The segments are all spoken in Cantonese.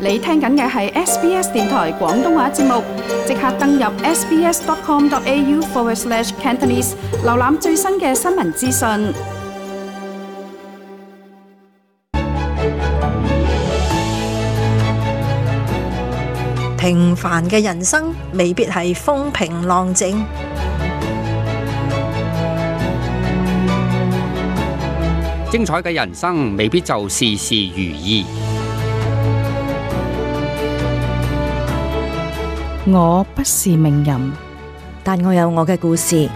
你聽緊嘅係 SBS 電台廣東話節目，即刻登入 sbs.com.au/Cantonese 瀏覽最新嘅新聞資訊。 平凡嘅人生未必係風平浪靜， 精彩嘅人生未必就事事如意。 我不是名人， 但我有我嘅故事。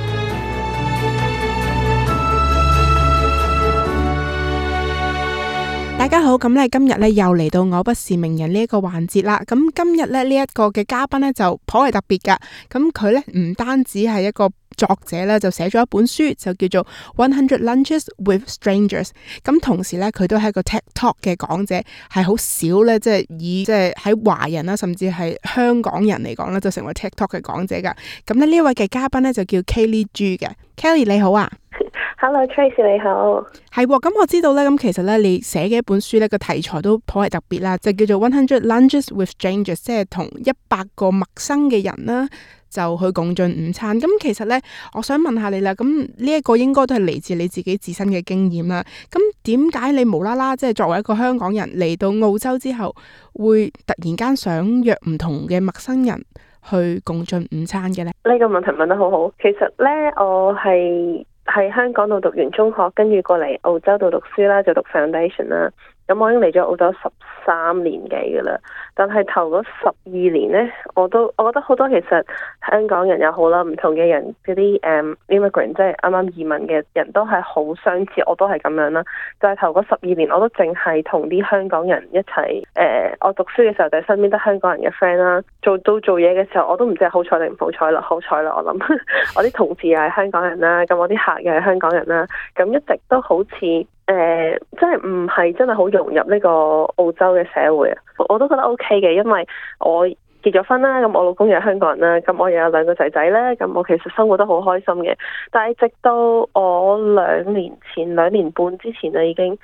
大家好，咁咧今日咧又嚟到我不是名人呢一個環節啦。咁今日咧呢一個嘅嘉賓咧就頗為特別噶。咁佢咧唔單止係一個作者咧，就寫咗一本書，就叫做《100 Lunches with Strangers》。咁同時咧，佢都係一個 TikTok 嘅講者，係好少咧，即係喺華人啦，甚至係香港人嚟講咧，就成為 TikTok 嘅講者噶。咁咧呢一位嘅嘉賓咧就叫 Kelly G 嘅。Kelly 你好啊。 Hello Tracy 你好。 係喎，咁我知道咧，咁其實咧你寫嘅一本書咧個題材都頗為特別啦，就叫做100 Lunches with Strangers， 即係同100個陌生嘅人啦，就去共進午餐。咁其實咧，我想問下你啦，咁呢一個應該都係嚟自你自己自身嘅經驗啦。咁點解你無啦啦即係作為一個香港人嚟到澳洲之後，會突然間想約唔同嘅陌生人去共進午餐嘅咧？ 呢個問題問得好好。其實咧，我係喺香港度讀完中學，跟住過嚟澳洲度讀書啦，就讀 foundation 啦。咁我已經嚟咗澳洲13年幾㗎啦，但係頭嗰12年呢，我覺得好多其實香港人又好啦，唔同嘅人嗰啲immigrant， 即係啱啱移民嘅人都係好相似，我都係咁樣啦。但係頭嗰12年，我都淨係同啲香港人一齊我讀書嘅時候就係身邊得香港人嘅 friend 啦，做嘢嘅時候我都唔知係好彩定唔好彩啦，好彩啦我諗，我啲同事又係香港人啦，咁我啲客又係香港人啦，咁一直都好似真係唔係真係好融入呢個澳洲嘅社會啊！我都覺得 OK 嘅，因為我結咗婚啦，咁我老公又係香港人啦，咁我又有2個仔仔咧，咁我其實生活得好開心嘅。但係直到我2年半之前啦，已經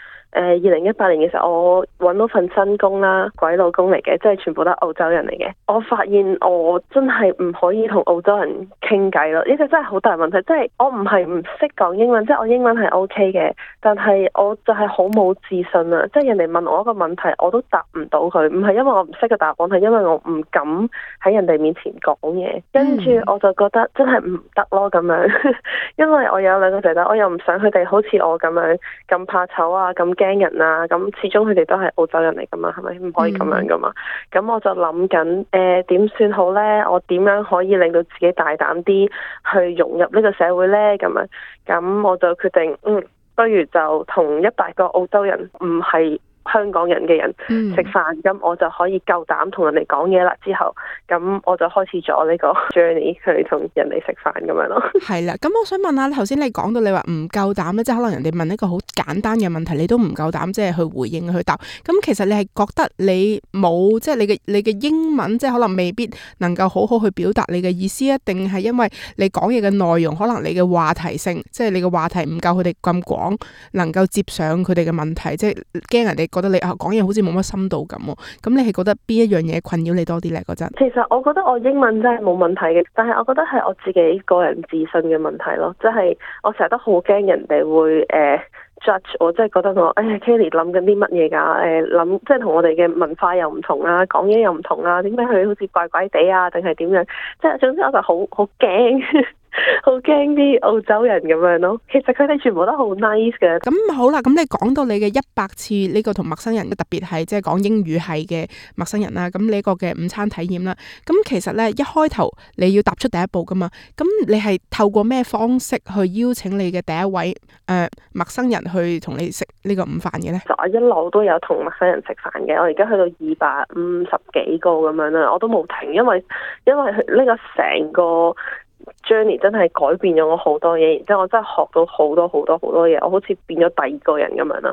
2018年嘅時候，我揾到份新工啦，鬼佬工嚟嘅，即係全部都係澳洲人嚟嘅。我發現我真係唔可以同澳洲人傾偈咯，呢個真係好大問題。即係我唔係唔識講英文，即係我英文係 OK 嘅，但係我就係好冇自信啊！即係人哋問我一個問題，我都答唔到佢，唔係因為我唔識嘅答案，係因為我唔敢喺人哋面前講嘢。跟住我就覺得真係唔得咯咁樣，因為我有2個仔仔，我又唔想佢哋好似我咁樣咁怕醜啊，咁驚人啊，咁始終佢哋都係澳洲人嚟噶嘛，係咪唔可以咁樣噶嘛？咁我就諗緊點算好呢？我點樣可以令到自己大膽啲去融入呢個社會呢？咁我就決定不如就同100個澳洲人唔係香港人嘅人食飯，咁我就可以夠膽同人哋講嘢啦。之後咁我就開始咗呢個 journey 去同人哋食飯咁樣咯。係啦，咁我想問下，頭先你講到你話唔夠膽咧，即係可能人哋問一個好簡單嘅問題，你都唔夠膽即係去回應去答。咁其實你係覺得你冇即係你嘅英文即係可能未必能夠好好去表達你嘅意思啊？定係因為你講嘢嘅內容，可能你嘅話題性，即係你嘅話題唔夠佢哋咁廣，能夠接上佢哋嘅問題，即係驚人哋覺得你講嘢好似冇乜深度咁。咁你係覺得邊一樣嘢困擾你多啲咧？嗰陣其實我覺得我英文真係冇問題嘅，但係我覺得係我自己個人自信嘅問題咯。即係我成日都好驚人哋會judge 我，即係覺得我Kelly 諗緊啲乜嘢㗎？諗即係同我哋嘅文化又唔同啊，講嘢又唔同啊，點解佢好似怪怪地啊？定係點樣？即係總之我就好驚。好驚啲澳洲人咁樣咯，其實佢哋全部都好 nice 嘅。 咁好啦，咁你講到你嘅100次呢個同陌生人，特別係即係講英語系嘅陌生人啦，咁呢個嘅午餐體驗啦，咁其實咧一開頭你要踏出第一步噶嘛，咁你係透過咩方式去邀請你嘅第一位陌生人去同你食呢個午飯嘅咧？ 我一路都有同陌生人食飯嘅，我而家去到250幾個咁樣啦，我都冇停，因為呢個成個Journey 真係改變咗我好多嘢，然之後我真係學到好多嘢，我好似變咗第2個人咁樣啦。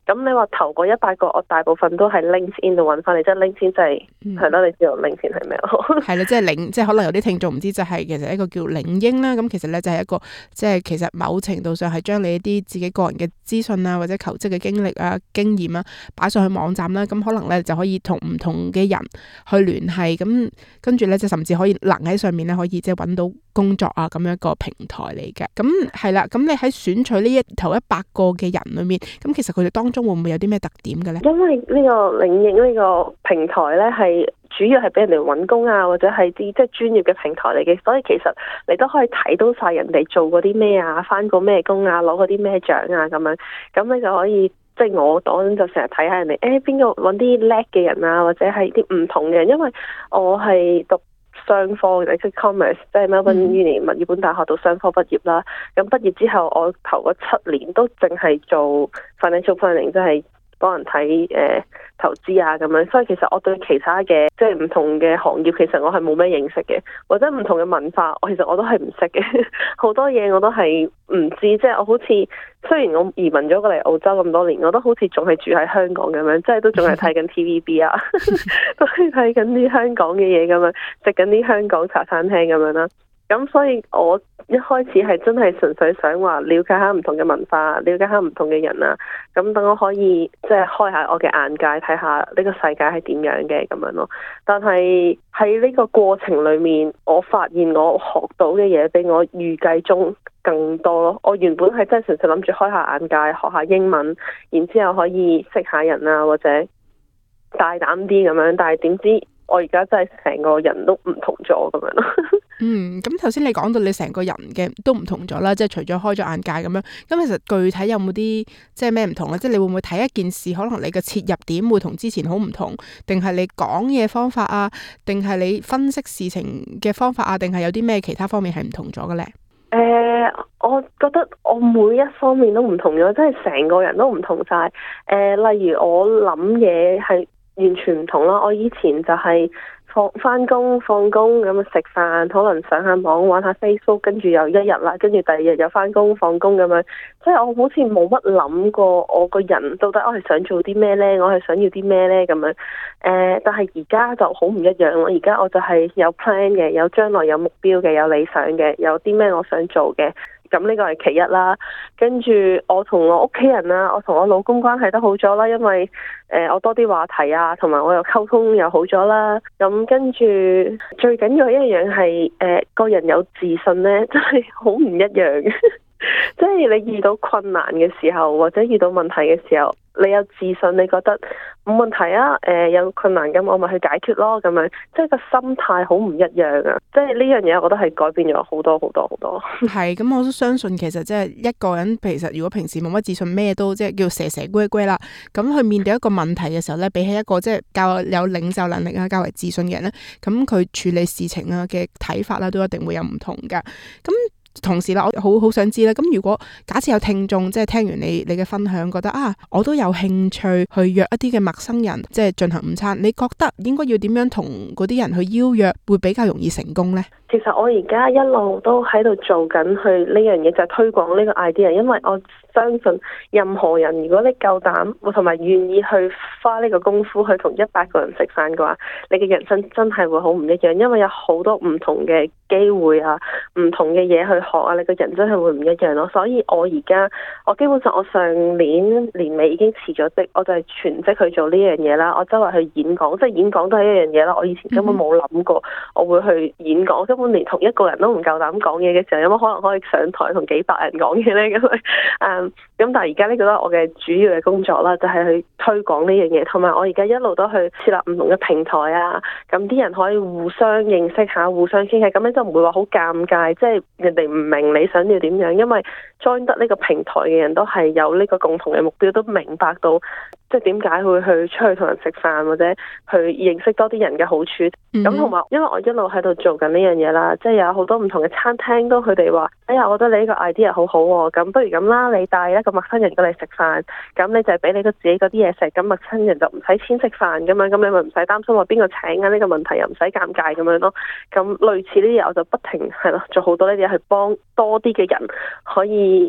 咁你話頭嗰100個，我大部分都係 LinkedIn 度揾翻嚟，即係 LinkedIn 就係係咯，你知道 LinkedIn 係咩咯？ 係啦，即係即係可能有啲聽眾唔知，就係其實一個叫領英啦。咁其實咧就係一個即係其實某程度上係將你一啲自己個人嘅資訊啊，或者求職嘅經歷啊、經驗啊擺上去網站啦。咁可能咧就可以同唔同嘅人去聯繫，咁跟住咧就甚至可以能喺上面咧可以即係揾到工作啊，咁樣一個平台嚟嘅。咁係啦，咁你喺選取呢頭100個嘅人裏面，咁其實佢哋當中會唔會有啲咩特點嘅咧？ 因為呢個領英呢個平台咧係主要係俾人哋揾工啊，或者係啲即係專業嘅平台嚟嘅，所以其實你都可以睇到晒人哋做過啲咩啊，返過咩工啊，攞過啲咩獎啊咁樣，咁你就可以即係我就成日睇下人哋邊個揾啲叻嘅人啊，或者係啲唔同嘅人，因為我係讀商科嘅，即係 commerce， 即係 Melbourne Uni 墨爾本大學讀商科畢業啦。咁畢業之後，我頭嗰7年都淨係做 financial planning，即係幫人睇投資啊咁樣。所以其實我對其他嘅即係唔同嘅行業，其實我係冇咩認識嘅，或者唔同嘅文化，其實我都係唔識嘅。好多嘢我都係唔知，即係我好似雖然我移民咗過嚟澳洲咁多年，我都好似仲係住喺香港咁樣，即係都仲係睇緊 TVB 啊，都係睇緊啲香港嘅嘢咁樣，食緊啲香港茶餐廳咁樣啦。咁所以我一開始係真係純粹想話了解下唔同嘅文化，了解下唔同嘅人啊，咁等我可以即係開下我嘅眼界，睇下呢個世界係點樣嘅咁樣咯。但係喺呢個過程裏面，我發現我學到嘅嘢比我預計中更多咯。我原本係真係純粹諗住開下眼界，學下英文，然之後可以識下人啊，或者大膽啲咁樣，但係點知我而家真係成個人都唔同咗咁樣咯。 咁頭先你講到你成個人嘅都唔同咗啦，即係除咗開咗眼界咁樣，咁其實具體有冇啲即係咩唔同咧？即係你會唔會睇一件事，可能你嘅切入點會同之前好唔同，定係你講嘢方法啊，定係你分析事情嘅方法啊，定係有啲咩其他方面係唔同咗嘅咧？ 我覺得我每一方面都唔同咗，即係成個人都唔同晒。例如我諗嘢係完全唔同啦。我以前就係返工放工咁食飯，可能上下網玩下 Facebook， 跟住又一日啦，跟住第二日又返工放工咁樣。即係我好似冇乜諗過我個人到底我係想做啲咩呢？我係想要啲咩呢？咁樣。但係而家就好唔一樣咯。而家我就係有 plan 嘅，有將來有目標嘅，有理想嘅，有啲咩我想做嘅。咁呢個係其一啦，跟住我同我屋企人啦，我同我老公關係都好咗啦，因為我多啲話題啊，同埋我又溝通又好咗啦。咁跟住最緊要一樣係個人有自信呢，真係好唔一樣。即係你遇到困難嘅時候，或者遇到問題嘅時候，你有自信，你覺得冇問題啊，有困難咁我咪去解決咯，咁樣即係個心態好唔一樣啊！即係呢樣嘢，我覺得係改變咗好多好多好多。 係咁，我都相信其實即係一個人，其實如果平時冇乜自信，咩都即係叫蛇蛇龜龜啦。咁去面對一個問題嘅時候咧，比起一個即係較有領袖能力啊、較為自信嘅人咧，咁佢處理事情啊嘅睇法啦，都一定會有唔同噶。咁同時啦，我好想知咧，咁如果假設有聽眾即係聽完你嘅分享，覺得啊，我都有興趣去約一啲嘅陌生人，即係進行午餐，你覺得應該要點樣同嗰啲人去邀約，會比較容易成功呢？ 其實我而家一路都喺度做緊去呢樣嘢，就係推廣呢個 idea，因為我相信任何人，如果你夠膽同埋願意去花呢個功夫去同100個人食飯嘅話，你嘅人生真係會好唔一樣，因為有好多唔同嘅機會啊，唔同嘅嘢去學啊，你個人真係會唔一樣咯。所以我而家基本上我上年年尾已經辭咗職，我就係全職去做呢樣嘢啦。我周圍去演講，即係演講都係一樣嘢啦。我以前根本冇諗過我會去演講，根本連同一個人都唔夠膽講嘢嘅時候，有乜可能可以上台同幾百人講嘢呢？咁但係而家呢個都係我嘅主要嘅工作啦，就係去推廣呢樣嘢，同埋我而家一路都去設立唔同嘅平台啊，咁啲人可以互相認識下，互相傾偈，咁樣就唔會話好尷尬，即係人哋唔明你想要點樣，因為 join 得呢個平台嘅人都係有呢個共同嘅目標，都明白到即係點解會去出去同人食飯，或者去認識多啲人嘅好處。咁同埋因為我一路喺度做緊呢樣嘢啦，即係有好多唔同嘅餐廳都佢哋話，哎呀，我覺得你呢個 idea 好好喎，咁不如咁啦，你帶一個陌生人過嚟食飯，咁你就係俾你自己嗰啲嘢食，咁陌生人就唔使錢食飯咁樣，咁你咪唔使擔心話邊個請啊，呢個問題又唔使尷尬咁樣咯。咁類似呢啲嘢我就不停係咯做好多呢啲嘢去幫多啲嘅人可以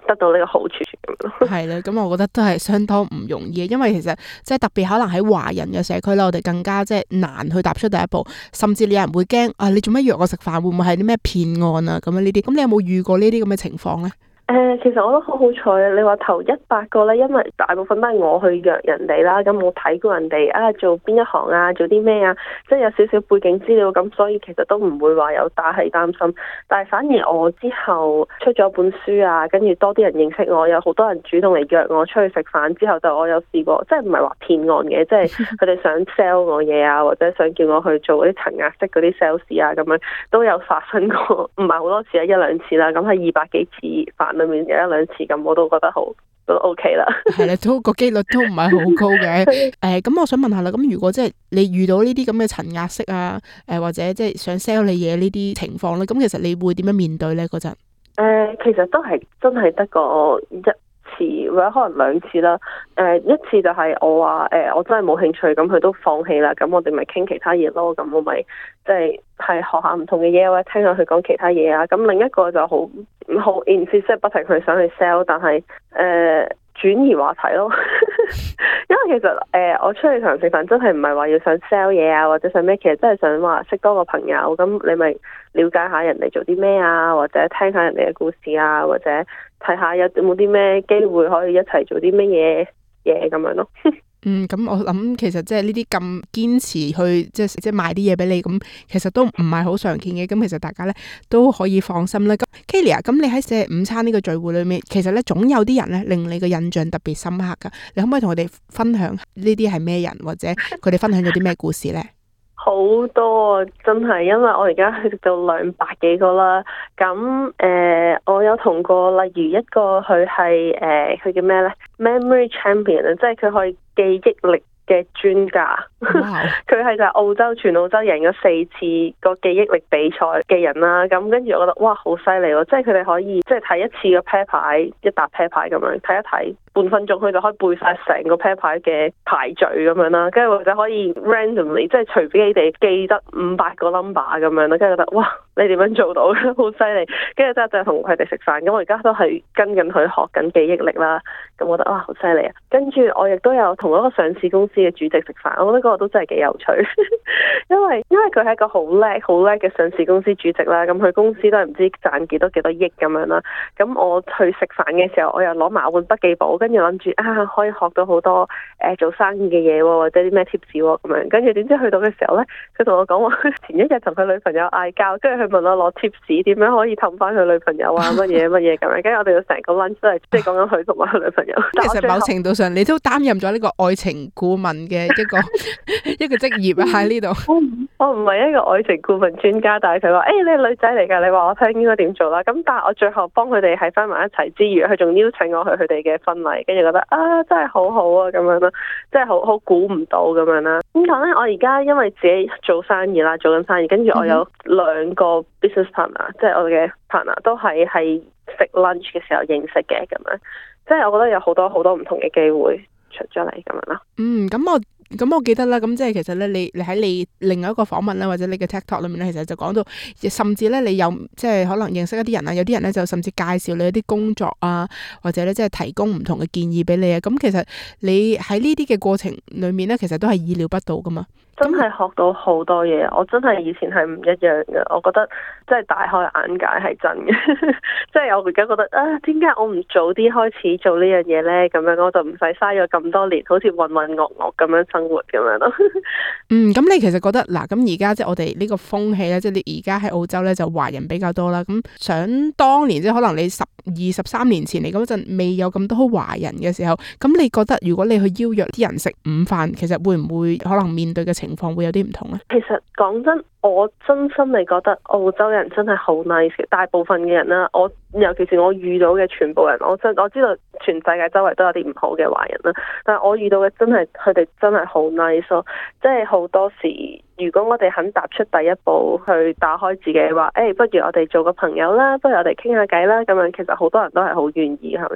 得到呢個好處咁咯。 係啦，咁我覺得都係相當唔容易嘅，因為其實即係特別可能喺華人嘅社區咧，我哋更加即係難去踏出第一步，甚至有人會驚啊，你做乜約我食飯？會唔會係啲咩騙案啊？咁樣呢啲，咁你有冇遇過呢啲咁嘅情況咧？ 其實我都好好彩啊！你話頭100個咧，因為大部分都係我去約人哋啦，咁我睇過人哋做邊一行啊，做啲咩啊，即係有少少背景資料，咁所以其實都唔會話有大係擔心。但係反而我之後出咗本書啊，跟住多啲人認識我，有好多人主動嚟約我出去食飯，之後就我有試過，即係唔係話騙案嘅，即係佢哋想 sell 我嘢啊，或者想叫我去做嗰啲層壓式嗰啲 sales 啊，咁樣都有發生過，唔係好多次啊，一兩次啦，咁係200幾次飯裏面有一兩次咁，我都覺得都 OK 啦。係啦， 都個機率都唔係好高嘅。咁我想問下啦，咁如果即係你遇到呢啲咁嘅層壓式啊，或者即係想 sell 你嘢呢啲情況咧，咁其實你會點樣面對咧嗰陣？ 其實都係真係得個一次或者可能兩次啦。一次就係我話我真係冇興趣，咁佢都放棄啦。咁我哋咪傾其他嘢咯。咁我咪即係學下唔同嘅嘢，或者聽下佢講其他嘢啊。咁另一個就好 insist，即係不停去想去 sell， 但係轉移話題咯。因為其實我出去同人食飯真係唔係話要想 sell 嘢啊，或者想咩，其實真係想話識多個朋友。咁你咪了解下人哋做啲咩啊，或者聽下人哋嘅故事啊，或者睇下有冇啲咩機會可以一齊做啲咩嘢咁樣咯。 咁我諗其實即係呢啲咁堅持去即係賣啲嘢俾你，咁其實都唔係好常見嘅。咁其實大家咧都可以放心啦。咁 Kelly 啊，咁你喺食午餐呢個聚會裏面，其實咧總有啲人咧令你嘅印象特別深刻噶。你可唔可以同我哋分享呢啲係咩人，或者佢哋分享咗啲咩故事咧？ 好多啊，真係，因為我而家去到200幾個啦。咁我有同過，例如一個佢係佢叫咩咧 ？Memory Champion 啊，即係佢可以記憶力嘅專家。佢係就係全澳洲贏咗4次個記憶力比賽嘅人啦。咁跟住我覺得哇，好犀利喎！即係佢哋可以即係睇一次個 pair 牌，一沓 pair 牌咁樣睇一睇。半分鐘佢就可以背晒成個 pair 牌嘅排序咁樣啦，跟住或者可以 randomly 即係隨便你哋記得500個 number 咁樣啦，跟住覺得哇，你點樣做到？好犀利！跟住就同佢哋食飯，咁我而家都係跟緊佢學緊記憶力啦，咁我覺得哇，好犀利啊！跟住我亦都有同一個上市公司嘅主席食飯，我覺得嗰個都真係幾有趣，因為佢係一個好叻嘅上市公司主席啦，咁佢公司都係唔知賺幾多億咁樣啦，咁我去食飯嘅時候，我又攞埋本筆記簿。跟住諗住可以學到好多做生意嘅嘢喎，或者啲咩 tips 喎咁樣。跟住點知去到嘅時候咧，佢同我講話前一日同佢女朋友嗌交，跟住佢問我攞 tips 點樣可以氹翻佢女朋友啊乜嘢咁樣。跟住我哋要成個 lunch 都係即係講緊佢同埋佢女朋友。 其實某程度上你都擔任咗呢個愛情顧問嘅一個一個職業啊喺呢度。 我唔係一個愛情顧問專家，但係佢話你係女仔嚟㗎，你話我聽應該點做啦。咁但係我最後幫佢哋喺翻埋一齊之餘，佢仲邀請我去佢哋嘅婚禮。跟住覺得真係好好啊咁樣啦，即係好估唔到咁樣啦。咁但係咧，我而家因為自己做生意啦，做緊生意，跟住我有2個 business partner，即係我嘅 partner 都係食 lunch 嘅時候認識嘅咁樣，即係我覺得有好多唔同嘅機會出咗嚟咁樣啦。 咁我記得啦，咁即係其實咧，你喺你另外一個訪問咧，或者你嘅 TikTok 裏面咧，其實就講到，甚至咧你有即係可能認識一啲人啊，有啲人咧就甚至介紹你一啲工作啊，或者咧即係提供唔同嘅建議俾你啊。咁其實你喺呢啲嘅過程裏面咧，其實都係意料不到噶嘛。 真係學到好多嘢，我真係以前係唔一樣嘅，我覺得真係大開眼界係真嘅。即係我而家覺得點解我唔早啲開始做呢樣嘢咧？咁樣我就唔使嘥咗咁多年，好似渾渾噩噩咁樣生活咁樣咯。 咁你其實覺得嗱，咁而家即係我哋呢個風氣咧，即係你而家喺澳洲咧就華人比較多啦。咁想當年即係可能你12、13年前嚟嗰陣未有咁多華人嘅時候，咁你覺得如果你去邀約啲人食午飯，其實會唔會可能面對嘅情況會有啲唔同咧？ 其實講真，我真心地覺得澳洲人真係好 nice 嘅，大部分嘅人啦，尤其是我遇到嘅全部人，我知道全世界周圍都有啲唔好嘅華人啦，但係我遇到嘅真係佢哋真係好 nice 咯，即係好多時如果我哋肯踏出第一步去打開自己話，不如我哋做個朋友啦，不如我哋傾下偈啦，咁樣其實好多人都係好願意係咪？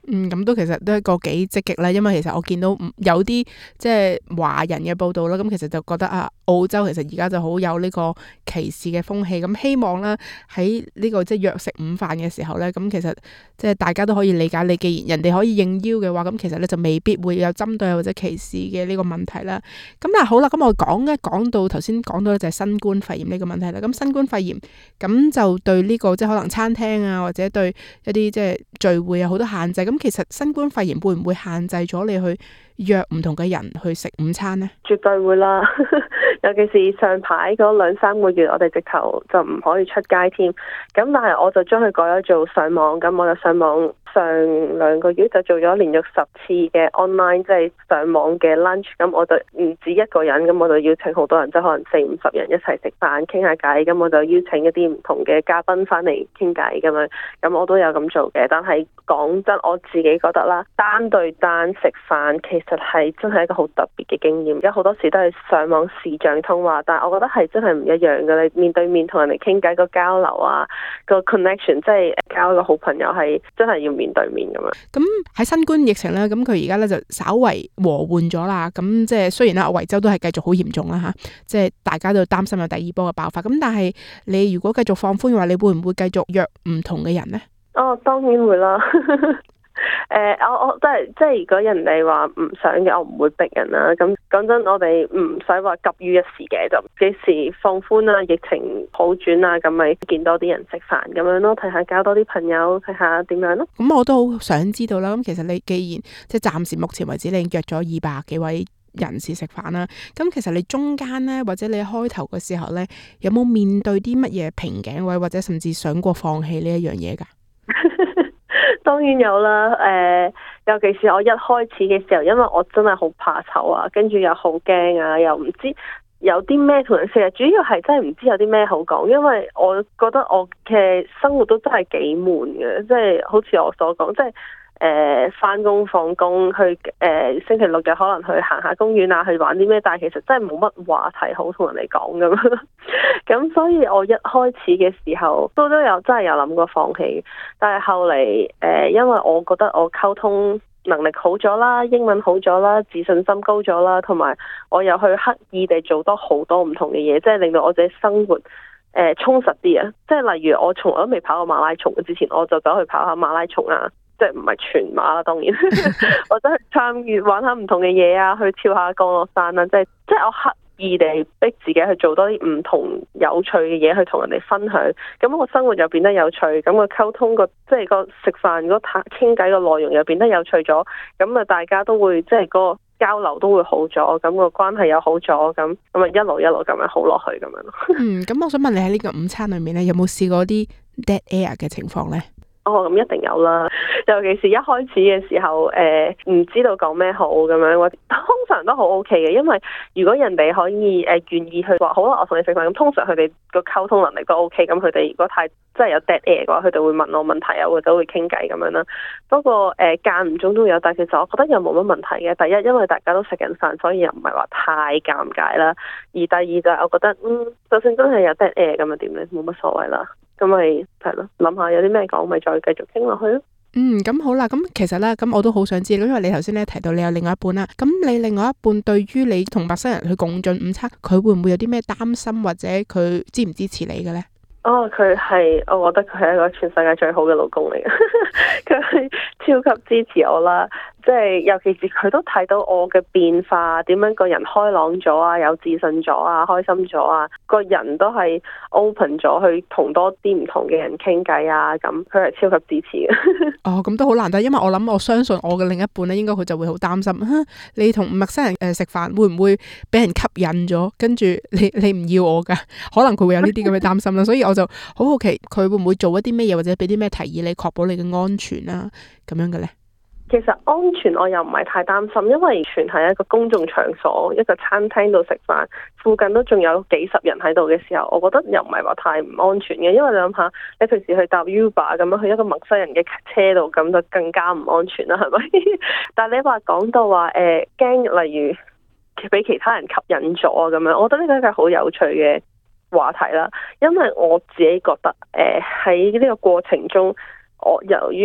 咁都其實都係一個幾積極啦，因為其實我見到有啲即係華人嘅報道啦，咁其實就覺得澳洲其實而家就好有呢個歧視嘅風氣，咁希望啦喺呢個即係約食午飯嘅時候咧，咁其實即係大家都可以理解你，既然人哋可以應邀嘅話，咁其實咧就未必會有針對或者歧視嘅呢個問題啦。咁但係好啦，咁我講到頭先講到咧就係新冠肺炎呢個問題啦。咁新冠肺炎咁就對呢個即係可能餐廳啊或者對一啲即係聚會有好多限制。咁其實新冠肺炎會唔會限制咗你去約唔同嘅人去食午餐呢？ 絕對會啦，尤其是上排嗰2-3個月，我哋直頭就唔可以出街添。咁但係我就將佢改咗做上網，咁我就上網上2個月就做咗連續10次嘅 online，即係上網嘅 lunch。咁我就唔止一個人，咁我就邀請好多人，即係可能40-50人一齊食飯傾下偈。咁我就邀請一啲唔同嘅嘉賓翻嚟傾偈咁樣。咁我都有咁做嘅。但係講真，我自己覺得啦，單對單食飯其實係真係一個好特別嘅經驗。而家好多時都係上網視像通話，但係我覺得係真係唔一樣嘅。你面對面同人哋傾偈個交流啊，個 connection， 即係交一個好朋友係真係要面對面咁樣。 咁喺新冠疫情咧，咁佢而家咧就稍為和緩咗啦。咁即係雖然啦，維州都係繼續好嚴重啦吓，即係大家都擔心有第二波嘅爆發。咁但係你如果繼續放寬嘅話，你會唔會繼續約唔同嘅人呢？ 哦，當然會啦。我即係如果人哋話唔想嘅，我唔會逼人啦。咁講真，我哋唔使話急於一時嘅，就幾時放寬啦，疫情好轉啦，咁咪見多啲人食飯咁樣咯，睇下交多啲朋友，睇下點樣咯。 咁我都好想知道啦。咁其實你既然即係暫時目前為止你約咗200幾位人士食飯啦，咁其實你中間呢，或者你開頭嘅時候呢，有冇面對啲乜嘢瓶頸位，或者甚至想過放棄呢一樣嘢㗎？ 當然有啦，尤其是我一開始嘅時候，因為我真係好怕醜啊，跟住又好驚啊，又唔知有啲咩同人食，主要係真係唔知有啲咩好講，因為我覺得我嘅生活都真係幾悶嘅，即係好似我所講，即係返工放工去星期六日可能去行下公園啊，去玩啲咩，但係其實真係冇乜話題好同人哋講咁樣。咁所以我一開始嘅時候都有真係有諗過放棄，但係後嚟因為我覺得我溝通能力好咗啦，英文好咗啦，自信心高咗啦，同埋我又去刻意地做多好多唔同嘅嘢，即係令到我自己生活充實啲啊！即係例如我從來都未跑過馬拉松嘅，之前我就走去跑下馬拉松啊，即係唔係全馬啦，當然我真係參與玩下唔同嘅嘢啊，去跳下降落傘啊，即係我刻意地逼自己去做多啲唔同有趣嘅嘢，去同人哋分享，咁我生活又變得有趣，咁個溝通即係個食飯嗰傾偈個內容又變得有趣咗，咁啊大家都會即係個交流都會好咗，咁個關係又好咗，咁啊一路咁樣好落去咁樣咯。 咁我想問你喺呢個午餐裏面咧，有冇試過啲 dead air 嘅情況咧？ 哦，咁一定有啦，尤其是一開始嘅時候，唔知道講咩好咁樣，我通常都好 OK 嘅，因為如果人哋可以願意去話好啦，我同你食飯，咁通常佢哋個溝通能力都 OK，咁佢哋如果太真係有 dead air 嘅話，佢哋會問我問題啊，或者會傾偈咁樣啦。不過間唔中都有，但其實我覺得又冇乜問題嘅。第一，因為大家都食緊飯，所以又唔係話太尷尬啦。而第二就係我覺得，就算真係有 dead air 咁又點咧，冇乜所謂啦。咁咪係咯，諗下有啲咩講，咪再繼續傾落去咯。 咁好啦，咁其實咧，咁我都好想知，因為你頭先咧提到你有另外一半啦，咁你另外一半對於你同陌生人去共進午餐，佢會唔會有啲咩擔心，或者佢支唔支持你嘅咧？ 哦，佢係，我覺得佢係一個全世界最好嘅老公嚟嘅，佢係超級支持我啦。即係尤其是佢都睇到我嘅變化，點樣個人開朗咗啊，有自信咗啊，開心咗啊，個人都係 open 咗去同多啲唔同嘅人傾偈啊，咁佢係超級支持嘅。哦， 咁都好難得，因為我相信我嘅另一半咧，應該佢就會好擔心，你同陌生人食飯會唔會俾人吸引咗，跟住你唔要我噶，可能佢會有呢啲咁嘅擔心啦。所以我就好好奇佢會唔會做一啲咩嘢，或者俾啲咩提議你，確保你嘅安全啊咁樣嘅咧？ 其實安全我又唔係太擔心，因為全係一個公眾場所，一個餐廳度食飯，附近都仲有幾十人喺度嘅時候，我覺得又唔係話太唔安全嘅。因為你諗下，你平時去搭 Uber 咁樣去一個陌生人嘅車度，咁就更加唔安全啦，係咪？但係你話講到話驚，例如俾其他人吸引咗咁樣，我覺得呢個係一個好有趣嘅話題啦。因為我自己覺得喺呢個過程中，我由於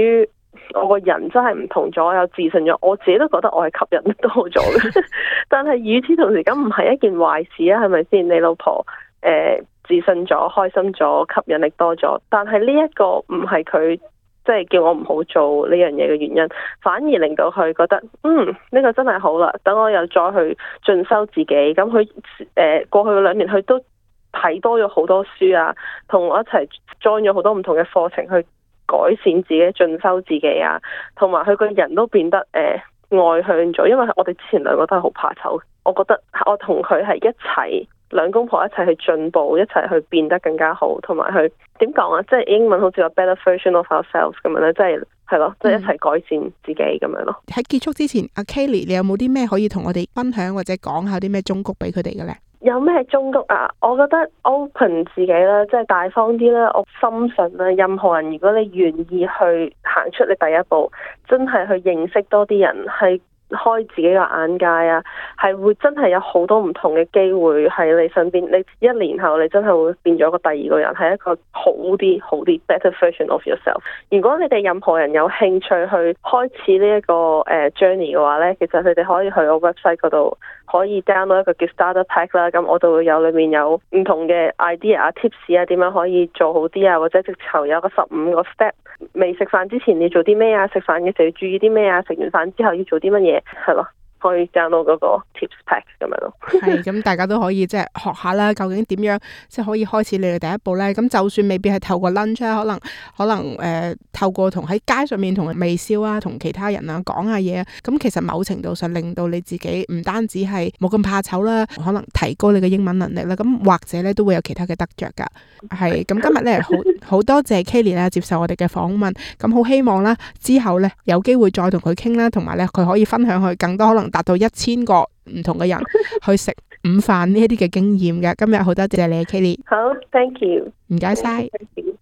我個人真係唔同咗，有自信咗，我自己都覺得我係吸引力多咗嘅。但係與此同時，咁唔係一件壞事啊，係咪先？你老婆自信咗、開心咗、吸引力多咗，但係呢一個唔係佢即係叫我唔好做呢樣嘢嘅原因，反而令到佢覺得呢個真係好啦，等我又再去進修自己。咁佢過去嘅2年，佢都睇多咗好多書啊，同我一齊 join 咗好多唔同嘅課程去改善自己、進修自己啊，同埋佢個人都變得外向咗，因為我哋之前2個都係好怕醜。我覺得我同佢係一齊2公婆一齊去進步，一齊去變得更加好，同埋去點講啊？即係英文好似話 better version of ourselves 咁樣咧，即係咯，即係一齊改善自己咁樣咯。 喺結束之前，阿 Kayleigh， 你有冇啲咩可以同我哋分享或者講下啲咩忠告俾佢哋嘅咧？ 有咩忠告啊？我覺得 open 自己啦，即係大方啲啦。我深信啦，任何人如果你願意去行出你第一步，真係去認識多啲人，係開自己嘅眼界啊，係會真係有好多唔同嘅機會喺你身邊。你1年後你真係會變咗個第2個人，係一個好啲 better version of yourself。如果你哋任何人有興趣去開始呢一個journey 嘅話咧，其實佢哋可以去我 website 嗰度可以 download 一個叫 starter pack 啦。咁我就會有裏面有唔同嘅 idea 啊、tips 啊，點樣可以做好啲啊，或者直頭有個15個 step。未食飯之前你做啲咩啊？食飯嘅時候要注意啲咩啊？食完飯之後要做啲乜嘢？係咯，可以 download 嗰個 tips pack 咁樣咯。 係，咁大家都可以即係學下啦，究竟點樣即係可以開始你嘅第一步咧？咁就算未必係透過 lunch 啊，可能透過同喺街上面同人微笑啊，同其他人啊講下嘢啊，咁其實某程度上令到你自己唔單止係冇咁怕醜啦，可能提高你嘅英文能力啦，咁或者咧都會有其他嘅得着噶。係，咁今日咧好多謝 Kayleigh 啦，接受我哋嘅訪問。咁好希望啦，之後咧有機會再同佢傾啦，同埋咧佢可以分享佢更多可能達到1000個唔同嘅人去食午飯呢一啲嘅經驗嘅。今日好多謝你 Kayleigh。 好 ，thank you， 唔該晒。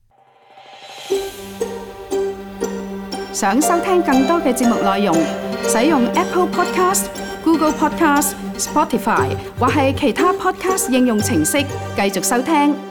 想收聽更多嘅節目內容，使用 Apple Podcast、Google Podcast、Spotify 或係其他 Podcast 應用程式繼續收聽。